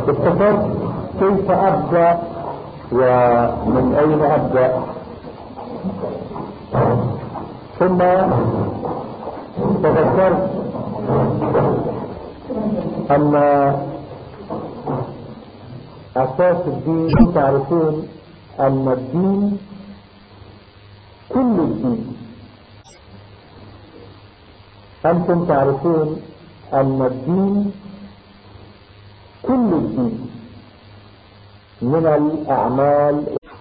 افتكرت كيف أبدأ ومن أين أبدأ، ثم تذكرت أن أساس الدين تعرفون أن الدين كل الدين. أنتم تعرفون أن الدين كل الدين من الأعمال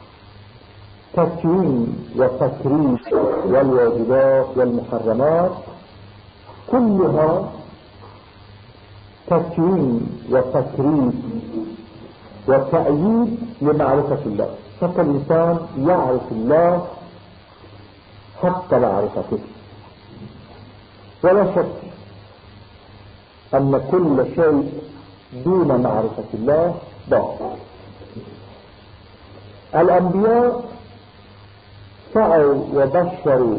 تكوين وتكريس والواجبات والمحرمات كلها تكوين وتكريس وتأييد لمعرفة الله، حتى الإنسان يعرف الله حق معرفته. ولا شك أن كل شيء دون معرفة الله باطل. الأنبياء سعوا وبشروا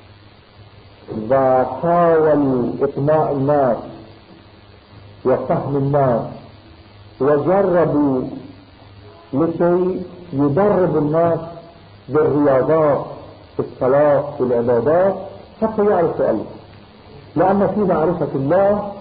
وحاولوا إقناع الناس وفهم الناس وجربوا لكي يدرب الناس بالرياضات في الصلاة والعبادات حتى يعرفوا الله، لأن في معرفة الله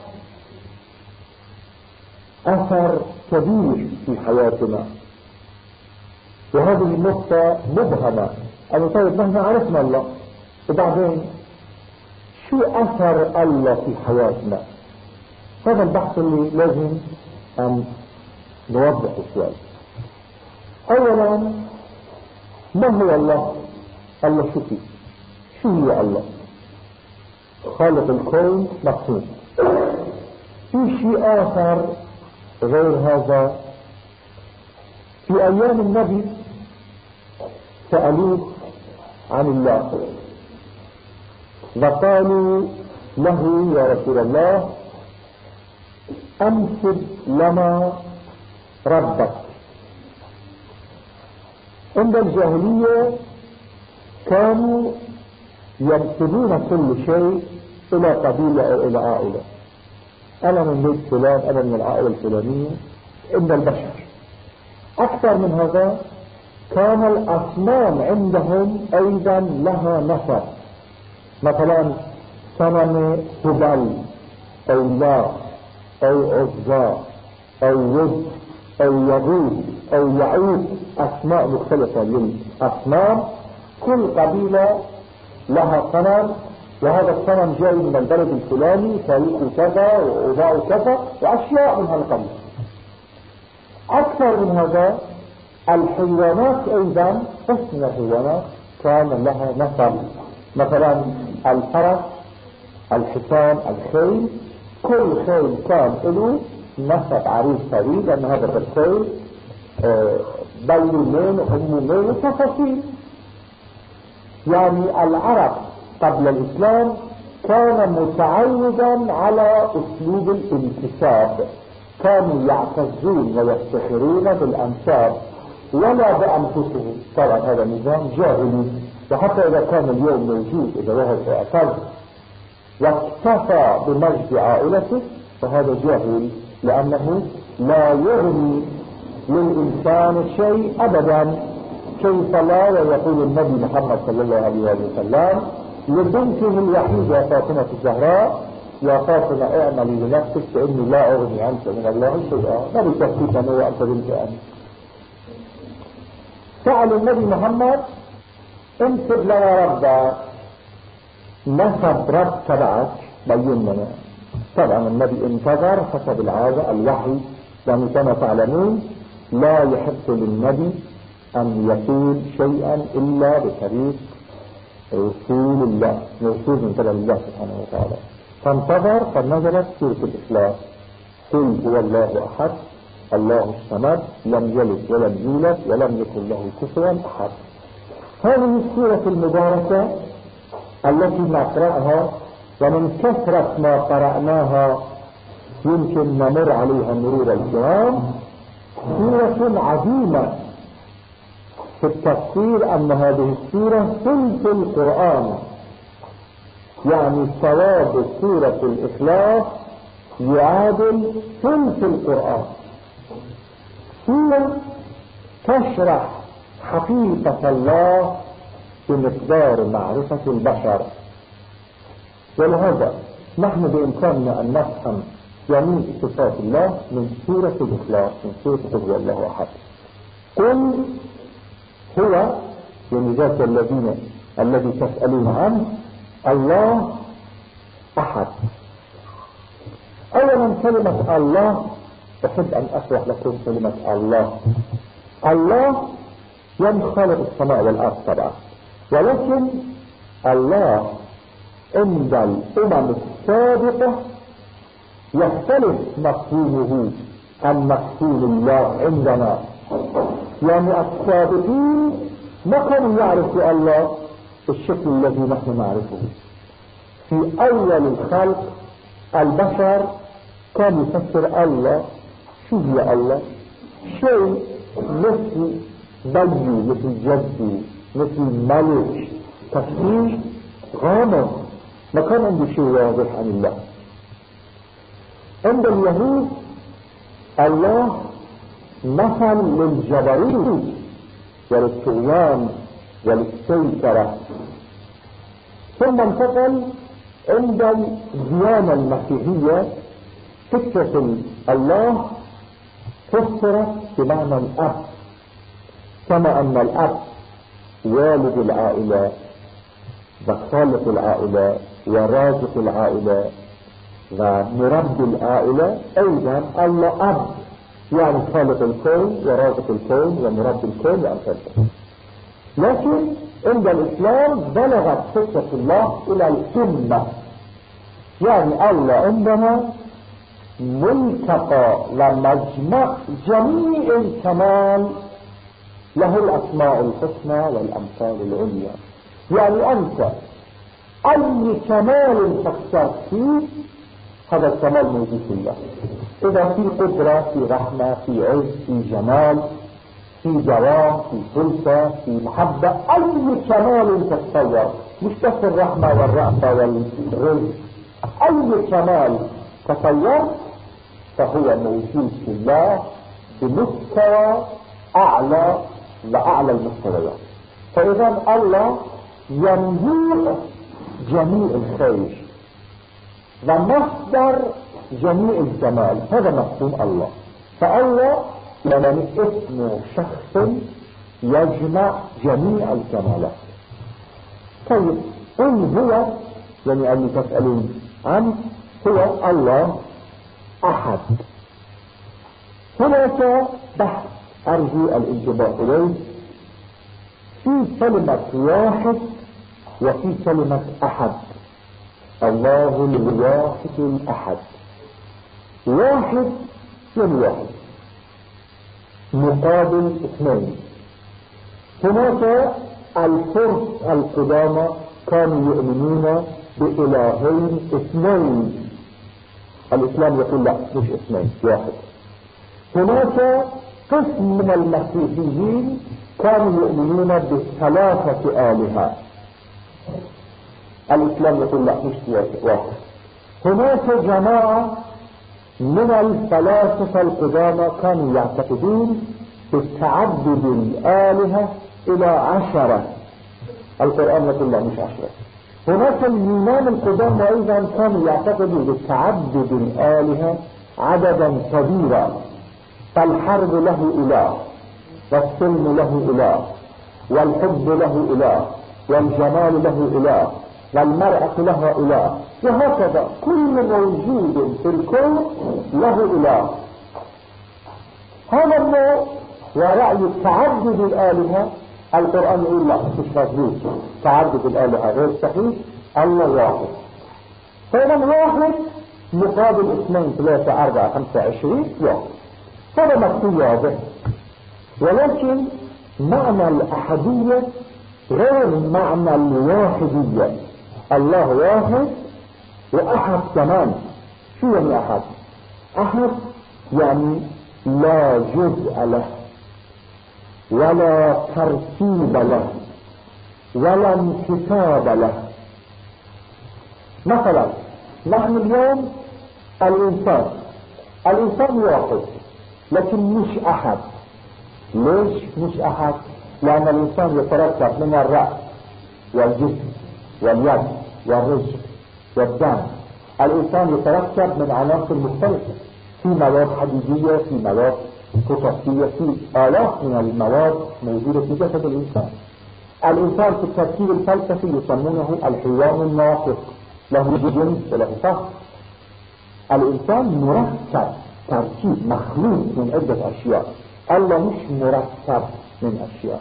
أثر كبير في حياتنا. وهذه النقطة مبهمة، أنا طيب نحن عرفنا الله وبعدين شو أثر الله في حياتنا؟ هذا البحث اللي لازم أن نوضح شوي. أولا، ما هو الله؟ الله شو فيه؟ شو هو الله؟ خالق الكون مخلوق. في شيء آخر غير هذا؟ في أيام النبي سألوه عن الله وقالوا له يا رسول الله أمثل لنا ربك. عند الجاهلية كانوا ينسبون كل شيء إلى قبيلة أو إلى عائلة، أنا من بيت فلان، أنا من العائلة الفلانية. عند البشر أكثر من هذا، كان الأصنام عندهم أيضا لها نسب، مثلا صنم هبل أو لا أو عزى أو ود أو يغوث أو يعوق، أسماء مختلفة للأصنام. كل قبيلة لها صنم، وهذا الصنم جاي من البلد الفلاني، فريق كذا وأوضاع كذا وأشياء من هالقبيل. أكثر من هذا، الحيوانات أيضا قسم الحيوانات كان لها نسب، مثلا الفرس، الحصان، الخيل. كل خيل كان له نسب عريض طويل، لأن هذا الخيل بين مين وأم مين وتفاصيل. يعني العرب قبل الإسلام كان متعودا على أسلوب الانتساب، كانوا يعتزون ويفتخرون بالأنساب ولا بأنفسهم. طبعا هذا نظام جاهلي، وحتى إذا كان اليوم موجود، إذا واحد اعتز واكتفى بمجد عائلته فهذا جاهل، لأنه لا يغني للإنسان شيء أبدا. كيف لا؟ ويقول النبي محمد صلى الله عليه وسلم لبنته الوحيدة فاطمة الزهراء: يا فاطمة اعملي لنفسك فإني لا أغني عنك من الله شيئا. ما بتكفيك أنا وأنت بنت أنا. سأل النبي محمد: انسب لنا ربك، نسب رب تبعك بين لنا. طبعا النبي انتظر حسب العادة الوحي، يعني كما تعلمون لا يحق للنبي أن يقول شيئا إلا بطريق رسول الله، رسول من قبل الله سبحانه وتعالى. فانتظر، فنزلت سورة الإخلاص: قل هو الله أحد الله الصمد لم يلد ولم يولد ولم يكن له كفوا أحد. هذه السورة المباركة التي نقرأها ومن كثرة ما قرأناها يمكن نمر عليها مرور الكرام، سورة عظيمة في التفسير أن هذه السورة ثلث القرآن، يعني ثواب سورة الإخلاص يعادل ثلث القرآن. هي تشرح حقيقة الله بمقدار معرفة البشر. ولهذا نحن بإمكاننا أن نفهم جميع صفات الله من سورة الإخلاص، من سورة قل هو الله أحد. قل هو يعني ذات الذي تسألون عنه الله أحد. أولا كلمة الله أحب أن أشرح لكم كلمة الله. الله خالق السماء والأرض طبعا، ولكن الله عند الأمم السابقة يختلف مفهومه عن مفهوم الله عندنا. يعني السابقين ما كانوا يعرفوا الله بالشكل الذي نحن نعرفه. في أول الخلق البشر كان يفسر الله شو هي الله؟ شيء مثل بيو، مثل جدي، مثل ملك، تفسير غامض، ما كان عنده شيء واضح عن الله. عند اليهود الله مثل للجبروت وللطغيان وللسيطرة. ثم انتقل عند الديانة المسيحية فكرة الله فسرت بمعنى الأب، كما أن الأب والد العائلة وخالق العائلة ورازق العائلة ومربي العائلة، أيضا الله أب يعني خالق الكون ورازق الكون ومربي الكون وأمثاله. لكن عند الإسلام بلغت فكرة الله إلى الأمة، يعني الله عندنا ملتقى ومجمع جميع الكمال، له الأسماء الحسنى والأمثال العليا. يعني أنت أي كمال تختار فيه هذا الكمال موجود في الله. إذا في قدرة، في رحمة، في عز، في جمال، في دوام، في سلطة، في محبة، أي كمال تتصور، مش بس الرحمة والرأفة والرزق، أي كمال تصور فهو موجود في الله بمستوى أعلى وأعلى المستويات. فإذا الله يملك جميع الخير ومصدر جميع الجمال، هذا مفهوم الله. فالله يعني اسم شخص يجمع جميع الكمالات. طيب قل هو يعني اللي تسألون عنه هو الله أحد. هناك بحث أرجو الانتباه إليه في كلمة واحد وفي كلمة أحد. الله الواحد الأحد. واحد من واحد مقابل اثنين. هناك الفرس القدامى كانوا يؤمنون بإلهين اثنين، الإسلام يقول لا مش اثنين، واحد. هناك قسم من المسيحيين كانوا يؤمنون بثلاثة آلهة، الإسلام يقول لا مش واحد. هناك جماعة من الفلاسفة القدامى كانوا يعتقدون بتعدد الآلهة إلى 10، القرآن يقول لا مش 10. هناك اليونان القدامى أيضا كانوا يعتقدوا بتعدد الآلهة عددا كبيرا، فالحرب له إله، والسلم له إله، والحب له إله، والجمال له إله، والمرأة لها إله، وهكذا كل موجود في الكون له إله. هذا النوع ورأي تعدد الآلهة القرآن يقول لا مش مظبوط، تعدد الآلهة غير صحيح، الله واحد. فإذا واحد مقابل 2 3 4 5 20 واحد، هذا مكتوب واضح. ولكن معنى الأحدية غير معنى الواحدية. الله واحد وأحد كمان. شو يعني أحد؟ أحد يعني لا جزء له ولا ترتيب له ولا انكتاب له. مثلا نحن اليوم الإنسان واحد لكن مش أحد، ليش مش أحد؟ لأن الإنسان يتركب من الرأس والجسم واليد والرجل والدم. الإنسان يتركب من عناصر مختلفة، في مواد حديدية، في مواد قطرية، في آلاف من المواد موجودة في جسد الإنسان. الإنسان في التركيب الفلسفي يسمونه الحيوان الناطق، له جنس وله فصل. الإنسان مركب، تركيب، مخلوق من عدة أشياء. الله مش مركب من أشياء.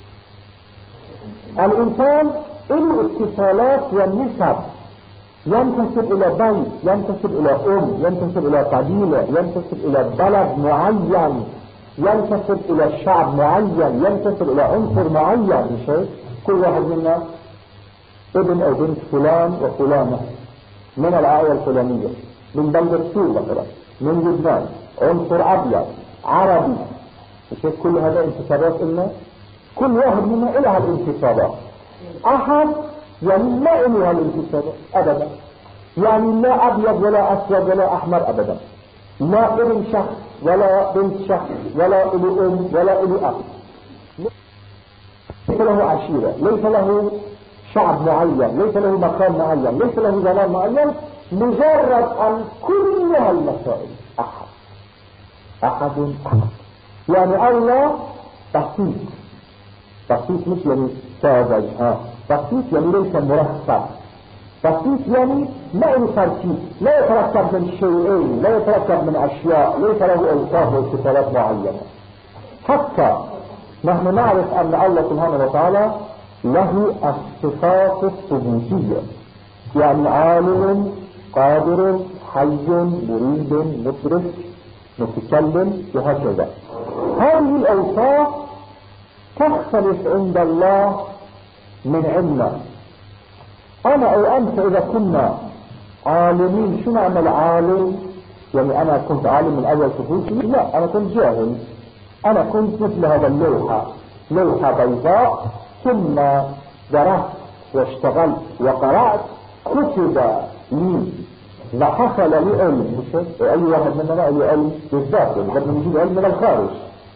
الإنسان له اتصالات والنسب، ينتسب إلى بيت، ينتسب إلى ينتسب إلى قبيلة، ينتسب إلى بلد معين، ينتسب إلى شعب معين، ينتسب إلى عنصر معين. بشيء كل واحد منا ابن أو بنت فلان وفلانة من العائلة الفلانية، من بلدة سوريا مثلا، من لبنان، عنصر أبيض عربي. بشيء كل هذا انتسابات إلنا، كل واحد منا إلها الانتسابات. أحد يعني ما إلها الانتسابات أبدا، يعني لا أبيض ولا أسود ولا أحمر أبدا، لا ابن شخص ولا بنت شخص ولا إلي ولا إلي أب، ليس له عشيرة، ليس له شعب معين، ليس له مكان معين، ليس له زمان معين. مجرد أن كل هالمسائل أحد أحد أحد. يعني الله بسيط، بسيط مش يعني ساذج، بسيط يعني ليس مركب، بسيط يعني ما له تركيب، لا يتركب من شيئين، لا يتركب من أشياء، ليس له أوصاف وصفات معينة. حتى نحن نعرف أن الله سبحانه وتعالى له الصفات الثبوتية، يعني عالم، قادر، حي، مريد، مدرك، متكلم، وهكذا. هذه الأوصاف تختلف عند الله من عندنا. أنا أو أنت إذا كنا عالمين، شو معنى العالم؟ يعني أنا كنت عالم من أول طفولتي؟ لا، أنا كنت جاهل. أنا كنت مثل هذا اللوحة، لوحة بيضاء، ثم درست واشتغلت وقرأت، كتب لي وحصل لي علم. أي واحد مننا له علم بالذات، يعني نجيب علم من الخارج،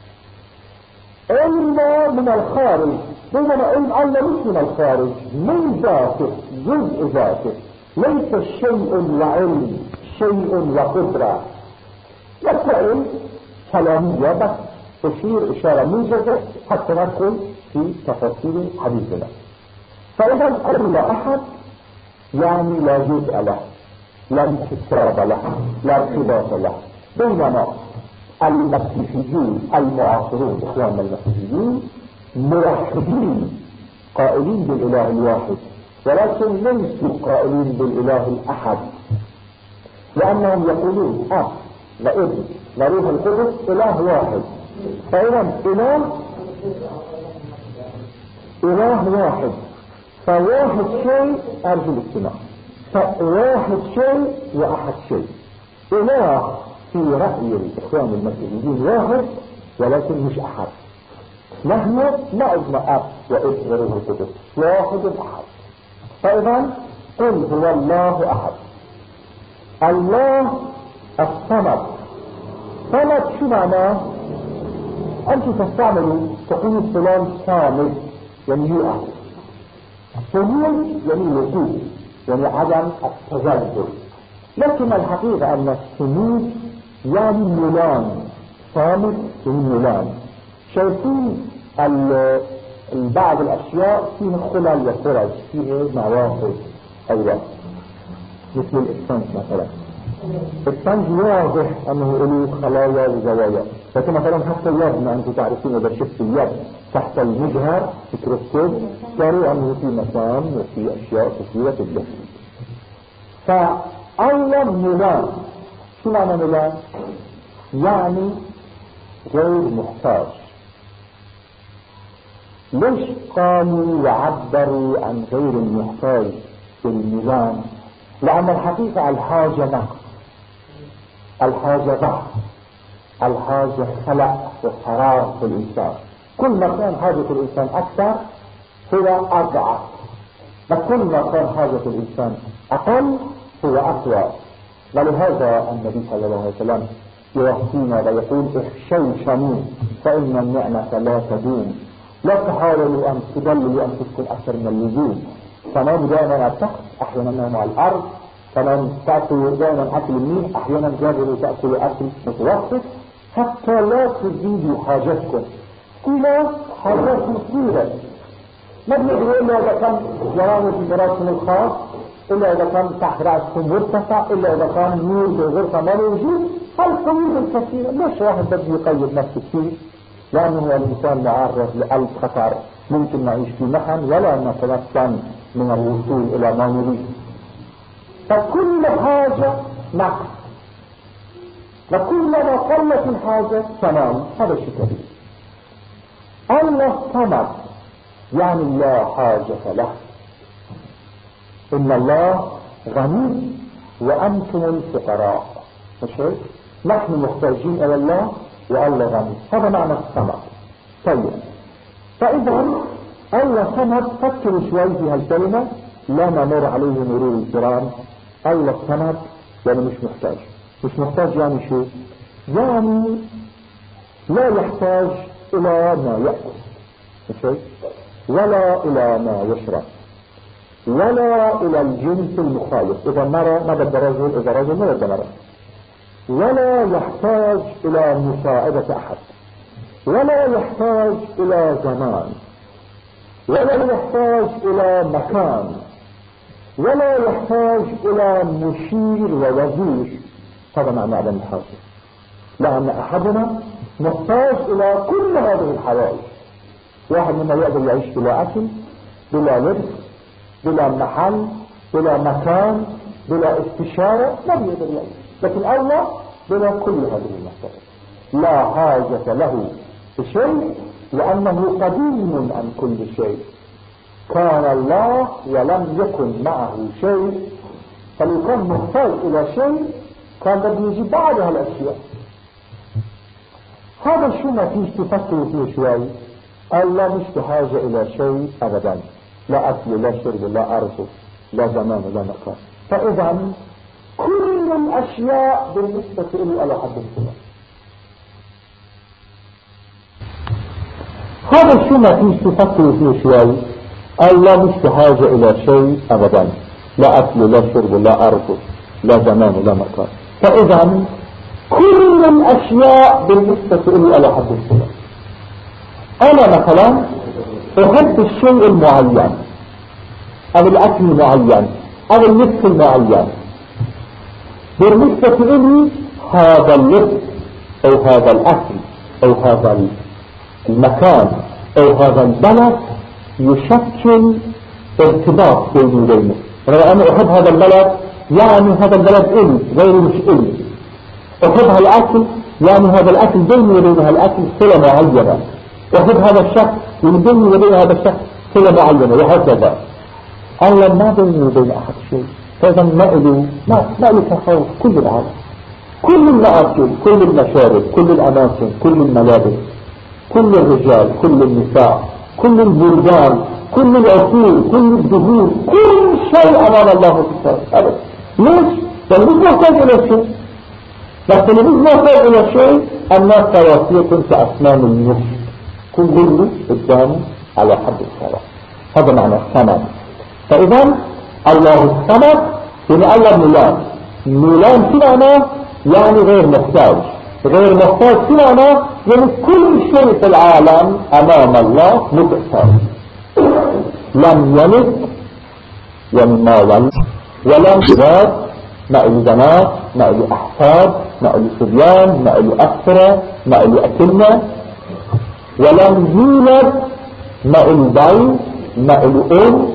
علم من الخارج، بينما علم الله مش من الخارج، من ذاته، جزء ذاته، ليس شيء وعلم، شيء وقدرة. يستعلم كلامية بس تشير إشارة موجزة حتى ندخل في تفاصيل حديثنا. فإذا قل أحد يعني لا جزء له، لا انتساب له، لا ارتباط له. بينما المسيحيون المعاصرون، إخواننا المسيحيين، موحدين قائلين بالإله الواحد، ولكن ليسوا قائلين بالإله الأحد، لأنهم يقولون أب وابن وروح القدس إله واحد. فإذا إله واحد، فواحد شيء أرجو الاجتماع، فواحد شيء وأحد شيء. إله في رأي الإخوان المسيحيين واحد، ولكن مش أحد. نحن ما عندنا أب وابن وروح القدس، واحد أحد. فإذا قل هو الله أحد. الله الصمد. صمد شو معناه؟ أنتم تستعملوا تقولوا فلان صامد، يعني يقف. صمود يعني وقوف، يعني عدم التزلزل. لكن الحقيقة أن الصمود يعني ميلان، صامد يعني ميلان. شايفين بعض الأشياء فيها خلل وخرج، فيها نواقص أيضا، مثل الإسفنج مثلا. الإسفنج واضح أنه له خلايا وزوايا، لكن مثلا حتى اليد، أنتم تعرفون إذا شفت اليد تحت المجهر ميكروسكوب ترى أنه في مسام وفي أشياء كثيرة جدا. فالله ميلان. شو معنى ميلان؟ يعني غير محتاج. ليش قالوا وعبروا عن غير المحتاج بالميزان؟ لأن الحقيقة الحاجة نقص، الحاجة ضعف، الحاجة خلق وقرار في الإنسان. كل ما كان حاجة الإنسان أكثر هو أضعف، وكل ما كان حاجة الإنسان أقل هو أقوى. ولهذا النبي صلى الله عليه وسلم يوصينا ويقول اخشوشنوا فإن النعمة لا تدوم، لا تحاولوا أن تدللوا أنفسكم أكثر من اللزوم. تناموا دائما على السقف، أحيانا ناموا على الأرض، تناموا تأكلوا دائما أكل منيح، أحيانا جابروا تأكلوا أكل متوسط، حتى لا تزيدوا حاجتكم إلى حاجات صغيرة. ما بنقدر إلا إذا كان جرامة في دراسة الخاص، إلا إذا كان تحت رأسكم مرتفع، إلا إذا كان نور بالغرفة ما موجود. هالقيود الكثيرة ليش واحد بده يقيد نفسه فيه؟ لأنه هو الإنسان معرض لألف خطر، ممكن نعيش في محن ولا نتمكن من الوصول إلى ما نريد. فكل حاجة نقص، وكلما قلت الحاجة تمام. هذا شيء كبير. الله صمد يعني لا حاجة له. إن الله غني وأنتم الفقراء، مش هيك؟ نحن محتاجين إلى الله والله غني، هذا معنى الصمد. طيب، فإذا الله صمد، فكروا شوي في هالكلمة لا نمر عليه مرور الكرام. الله صمد يعني مش محتاج. مش محتاج يعني شو؟ يعني لا يحتاج إلى ما يأكل، مش هيك؟ ولا إلى ما يشرب، ولا إلى الجنس المخالف. إذا مرة ما بد رجل، إذا رجل ما بد مرة. ولا يحتاج إلى مساعدة أحد، ولا يحتاج إلى زمان، ولا يحتاج إلى مكان، ولا يحتاج إلى مشير ووزير. هذا معنى عدم الحاجة. لأن أحدنا محتاج إلى كل هذه الحوائج. واحد منا يقدر يعيش بلا أكل، بلا لبس، بلا محل، بلا مكان، بلا استشارة، ما بيقدر يعيش. لكن الله بلا كل هذه المحتاجات، لا حاجة له بشيء، لأنه قديم عن كل شيء. كان الله ولم يكن معه شيء، فلو كان محتاج إلى شيء كان بده يجي بعد هالأشياء. هذا شو ما فيش تفكروا فيه شوي. الله مش بحاجة إلى شيء أبدا، لا أكل لا شرب لا أرض لا زمان لا مكان. فإذا كل الأشياء بالنسبة إلي على حد السنة. هذا شو ما فيش تفكروا فيه شوي. الله مش بحاجة إلى شيء أبدا، لا أكل لا شرب لا أرض لا زمان لا مكان. فإذا كل الأشياء بالنسبة إلي على حد السنة. أنا مثلا أحب الشيء المعين، أو الأكل المعين، أو اللبس المعين. بالنسبة إلي هذا اللبس أو هذا الأكل أو هذا المكان أو هذا البلد يشكل ارتباط بيني وبينه. أنا أحب هذا البلد يعني هذا البلد إلي، غيري مش إلي. أحب هالأكل يعني هذا الأكل بيني وبين هالأكل صلة معينة. أحب هذا الشخص يعني بيني وبين هذا الشخص صلة معينة، وهكذا. الله ما بيني وبين أحد شيء. فإذا ما له تفاوت كل العالم، كل المآكل، كل المشارب، كل الأماكن، كل الملابس، كل الرجال، كل النساء، كل البلدان، كل العقول، كل الدهور، كل شيء أمام الله سبحانه وتعالى. ليش؟ لأنه مش محتاج إلى شيء. لكن مش محتاج إلى شيء. الناس تواسية كأسنان النص، كل قدامه على حد السواء. هذا معنى الصمد. فإذا الله الصمد يعني الله ميلان شو معناه؟ يعني غير محتاج. غير محتاج شو معناه؟ يعني كل شيء في العالم أمام الله متساوي. لم يلد يعني ما ولد، ولم يولد، ما له بنات، ما له أحفاد، ما له صبيان، ما له أسرة، ما له أكلة. ولم يولد، ما له بي، ما له أم.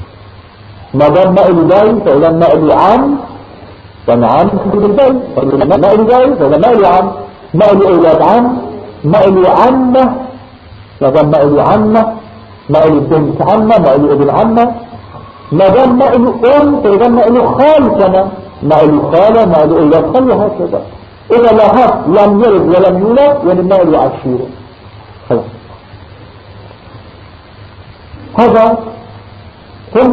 ما دام ما له بي فإذا ما له عم، يعني عم يكون البي. ما له بي فإذا ما له عم، ما له أولاد عم، ما له عمة. ما دام ما له عمة، ما له بنت عمة، ما له ابن عمة. ما دام ما له أم فإذا ما له خال كمان، ما له خالة، ما له أولاد خال، وهكذا. إذا لاحظت لم يلد ولم يولد يعني ما له عشيرة. خلاص. هذا ثم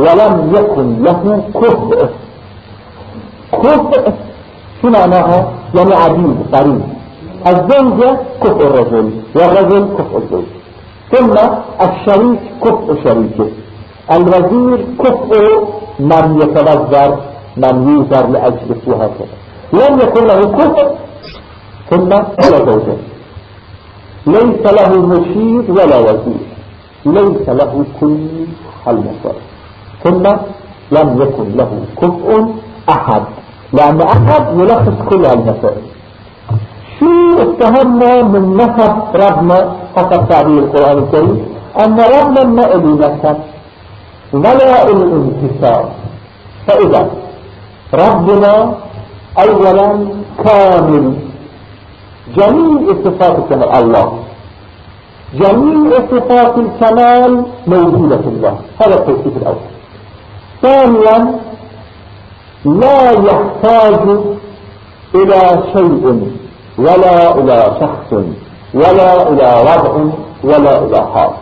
ولم يكن له كفء. كفء شو معناها؟ يعني عديد قريب. الزوجة كفء الرجل والرجل كفء الزوج، ثم الشريك كفء شريكه، الوزير كفء من يتوزر من يوزر لأجله وهكذا. لم يكن له كفء ثم ولا زوجة، ليس له مشير ولا وزير، ليس له كل المصائب، ثم لم يكن له كفء أحد، لأن أحد يلخص كل المسائل. شو اتهمنا من نسب ربنا حسب تعبير القرآن الكريم أن ربنا ما إلي نسب ولا إلي انتصاب. فإذا ربنا أولا كامل، جميع صفات الكمال الله، جميع صفات الكمال موجودة في الله، هذا التوصيف الأول. ثانيا لا يحتاج إلى شيء ولا إلى شخص ولا إلى وضع ولا إلى حال،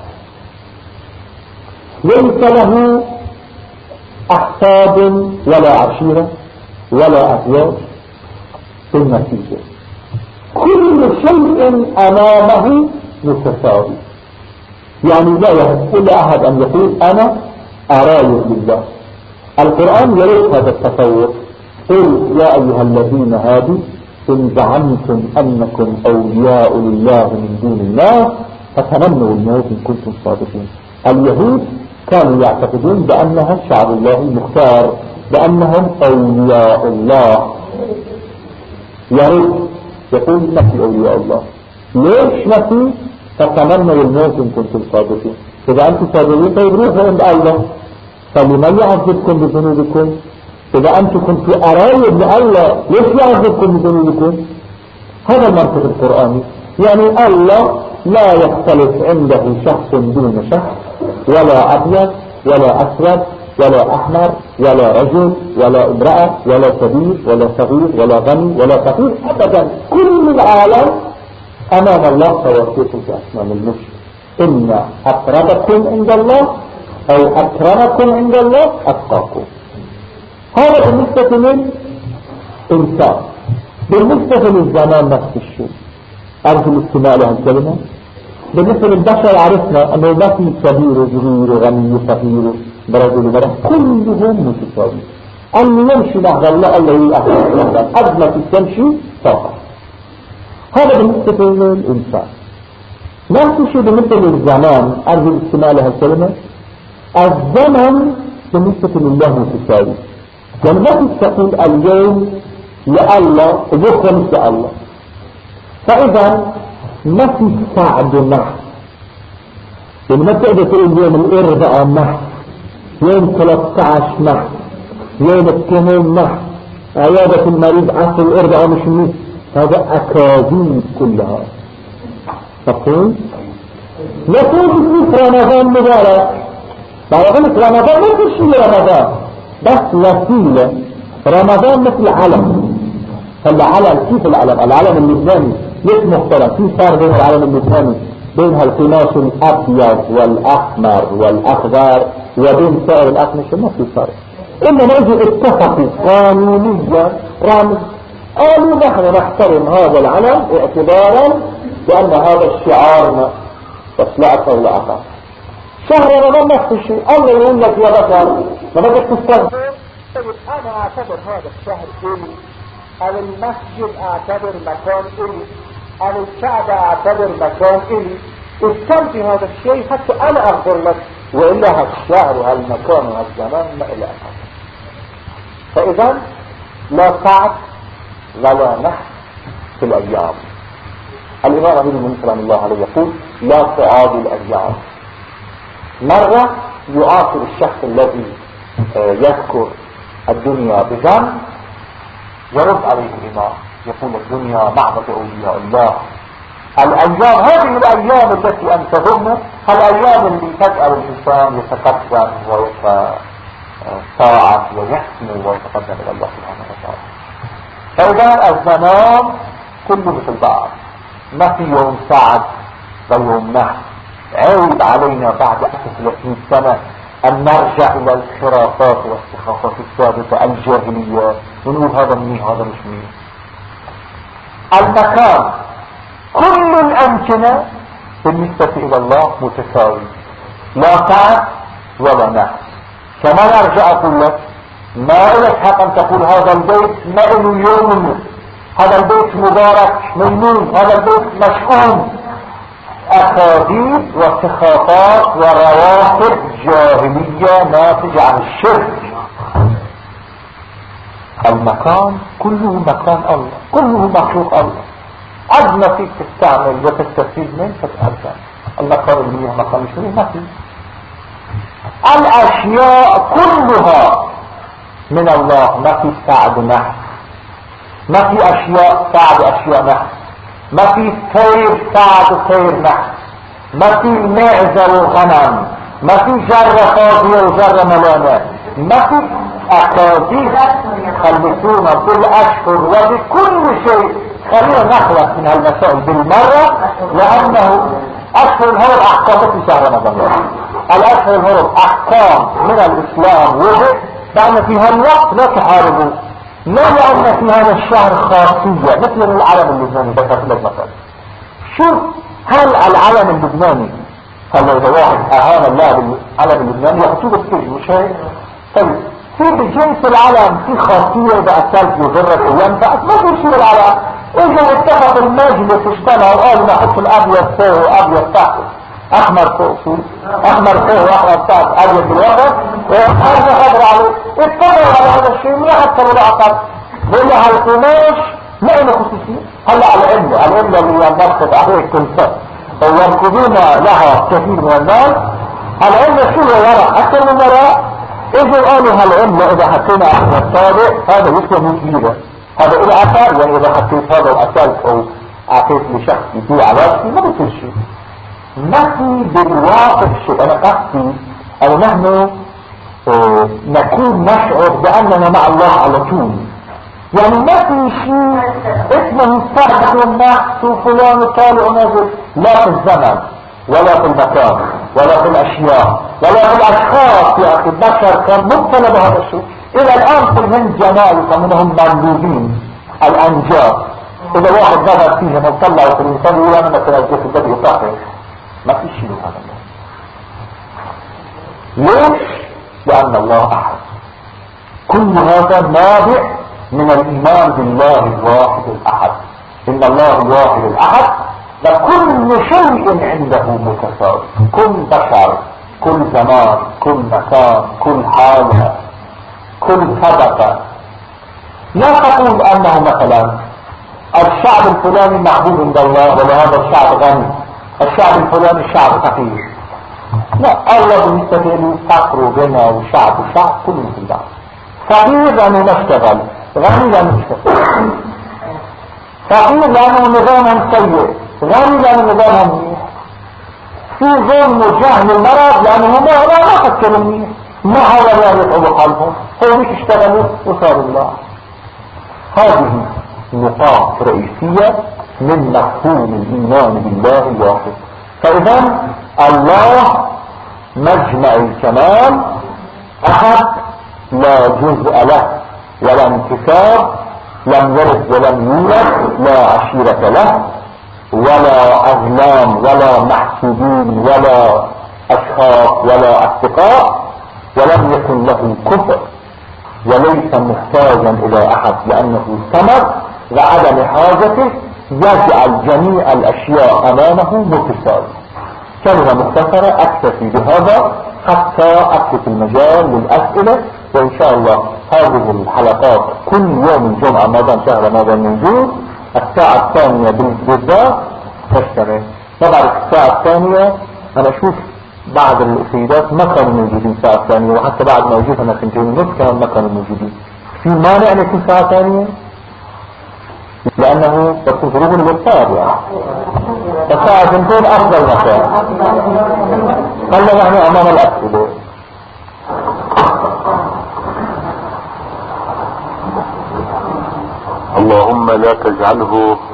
ليس له أحفاد ولا عشيرة ولا أزواج. في النتيجة كل شيء أمامه متساوي، يعني لا يحب أحد أن يقول أنا أرايد لله. القرآن يريد هذا التصور. قل يا أيها الذين هادوا إن زعمتم أنكم أولياء لله من دون الله فتمنوا الموت إن كنتم صادقين. اليهود كانوا يعتقدون بأنهم شعب الله المختار، بأنهم أولياء الله. يريد يقول ما في أولياء الله، ليش ما في؟ فتمنوا الموت إن كنتم صادقين. إذا أنتم صادقين طيب روحوا عند الله، فلمن يعذبكم بذنوبكم؟ إذا أنتم كنتم أرايد لله ليش يعذبكم بذنوبكم؟ هذا المنطق القرآني. يعني الله لا يختلف عنده شخص دون شخص، ولا أبيض ولا أسود ولا أحمر ولا رجل ولا امرأة ولا كبير ولا صغير ولا غني ولا فقير أبدا. كل العالم أمام الله توافيكم في أسنان المشرك. إن أقربكم عند الله أو أكرمكم عند الله أتقاكم. هذا بالنسبة للإنسان. بالنسبة للزمان نفس الشيء، أرجو الاستماع لها الكلمة. بالنسبة للبشر عرفنا أنه ما في كبير وصغير وغني وفقير برجل ومرأة، كلهم متساويين. أن يمشي نحو الله الذي أحسن أجمل تمشي فقط. هذا بالنسبة للإنسان. نفس الشيء بالنسبة للزمان، أرجو الاستماع لها الكلمة. الزمن بالنسبة لله متساوي، يعني ما تستقيل اليوم لله وبكرة مثل الله. فإذا ما في سعد نحو، يعني ما تقدر تقول يوم الأربعاء نحو، يوم 13 نحو، يوم التنين نحو، عيادة المريض عصر الأربعاء مش منيح. هذا أكاذيب كلها. تقول لا توجد مثل رمضان مبارك. بعد رمضان ما في شيء رمضان، بس وسيلة. رمضان مثل علم. فالعلم كيف العلم؟ العلم اللبناني ليش مختلف؟ في فرق بين العلم اللبناني بين هالقماش الأبيض والأحمر والأخضر وبين سائر الأقمشة ما في فرق. إنما يجي اتفقوا قانونيا رمز، قالوا نحن نحترم هذا العلم اعتبارا بأن هذا الشعارنا، بس لا أكثر ولا أقل. شهر رمضان نفس الشيء. الله يقول لك يا بطل لما بدك تستغفر تقول أنا أعتبر هذا الشهر إلي، أو المسجد أعتبر مكان إلي، أو الكعبة أعتبر مكان إلي. استمتع هذا الشيء حتى أنا أغفر لك، وإلا هالشهر وهالمكان وهالزمان ما إلى أحد. فإذا لا صعب ولا نحس في الأيام. الإمام أبي المؤمنين سلام الله عليه يقول لا تعاد الأيام. مرة يعاقب الشخص الذي يذكر الدنيا بذنب، يرد عليه الإمام يقول الدنيا معبد أولياء الله. الأيام هذه الأيام التي أنت تظن الأيام اللي فجأة الإنسان يتقدم ويتطاعت ويحسن ويتقدم إلى الله سبحانه وتعالى. فإذا الزمان كله مثل بعض، ما في يوم سعد ويوم نحس. عيب علينا بعد 30 سنة أن نرجع إلى الخرافات والسخافات السابقة الجاهلية ونقول هذا منين هذا مش منين. المكان كل الأمكنة بالنسبة إلى الله متساوي، لا تعب ولا نقص. كما أرجع أقول لك ما لك حق أن تقول هذا البيت مأل يوم، هذا البيت مبارك ميمون، هذا البيت مشؤوم. أكاذيب وسخافات وروافد جاهلية ناتجة عن الشرك. المكان كله مكان الله، كله مخلوق الله. عد ما فيك تستعمل وتستفيد منه فتأثر. المكان اللي هي مكان شنو ما فيه. الأشياء كلها من الله، ما في ساعد نحن، ما في أشياء ساعد أشياء نحن، ما في طير ساعد طير نحن، ما في معزة وغنم، ما في جرة فاضية وجرة ملانة، ما في أكاذيب خلصونا بالأشهر وبكل شيء. خلينا نخلص من هالمسائل بالمرة، لأنه أشهر الهرب أحكام في شهر رمضان. الأشهر الهرب أحكام من الإسلام وجد، لأن في هالوقت لا تحاربوا، لا لأن في هذا الشهر خاصية مثل العلم اللبناني. ذكرت لك مثلا، شوف هل العلم اللبناني، هل إذا واحد أهان الله بالعلم اللبناني يحطوه بالسجن مش هيك؟ طيب في بجنس العلم في خاصية إذا أكلت وضرت وينفعت ما في شيء العلم. إذا اتفق المجلس اجتمع وقال نحط الأبيض فوق وأبيض تحته، أحمر فوق أحمر فوق وأحمر تحت، أبيض بالوسط، وهذا قدر عليه. اتفقوا على هذا الشيء ما حتى ولا عقد. بقول له هالقماش ما له خصوصية. هلا العملة اللي ينبسط عليه كل سنة ويركضون لها كثير من الناس. العملة شو هي وراء أكثر من وراء. إذا قالوا هالعملة إذا حطينا أحمر الصادق هذا يسوى 100 ليرة، هذا إلى أثر. يعني إذا حطيت هذا وأكلت أو أعطيت لشخص يبيع علاجتي ما بيصير شيء. ما في بالواقع شيء. أنا قصدي أو نحن نكون نشعر بأننا مع الله على طول. يعني ما في شيء اسمه مستعد والنحس وفلان وطالع ونازل، لا في الزمن ولا في المكان ولا في الأشياء ولا في الأشخاص. يا أخي البشر كان مبتلى بهذا الشيء. إلى الآن في الهند جنائز منهم مندوبين الأنجاب، إذا واحد نظر فيهم وطلعوا في الإنسان يقول أنا مثلا الجسد بدي يطهر. ما في شيء من هذا. ليش؟ لأن الله أحد. كل هذا نابع من الإيمان بالله الواحد الأحد. إن الله الواحد الأحد فكل شيء عنده متساوي. كل بشر، كل زمان، كل مكان، كل حالة، كل طبقة. لا تقول أنه مثلا الشعب الفلاني محبوب عند الله ولهذا الشعب غني، الشعب الفلاني شعب فقير. لا، الله بالنسبة له فقر وغنى وشعب وشعب كله مثل بعض. فقير لأنه ما اشتغل، غني لأنه اشتغل. فقير لأنه نظامهم سيء، غني لأنه نظامهم منيح. في ظلم وجهل ومرض لأنه ما فكروا منيح، ما حاولوا يدعوا قلبهم، هو اشتغلوا وصاروا الله. هذه نقاط رئيسية من مفهوم الإيمان بالله الواحد. فإذا الله مجمع الكمال، أحد لا جزء له ولا انتساب، لم يلد ولم يولد، لا عشيرة له ولا أغلام ولا محسوبين ولا أشخاص ولا أصدقاء، ولم يكن له كفر، وليس محتاجا إلى أحد لأنه ثمر وعدم حاجته يجعل جميع الأشياء أمامه متساوية. كلمة مختصرة أكتفي بهذا حتى أترك المجال للأسئلة. وإن شاء الله هذه الحلقات كل يوم الجمعة ما دام شهر رمضان موجود الساعة الثانية بالذات تشتغل. طبعا الساعة الثانية أنا أشوف بعض السيدات ما كانوا موجودين الساعة الثانية، وحتى بعد ما وجود أنا 2:30 كانوا ما كانوا موجودين. في مانع أن يكون ساعة ثانية؟ لأنه تكون ظروف الوفاة يعني الساعة 2 أفضل مكان. خلنا نحن أمام الأسئلة. اللهم لا تجعله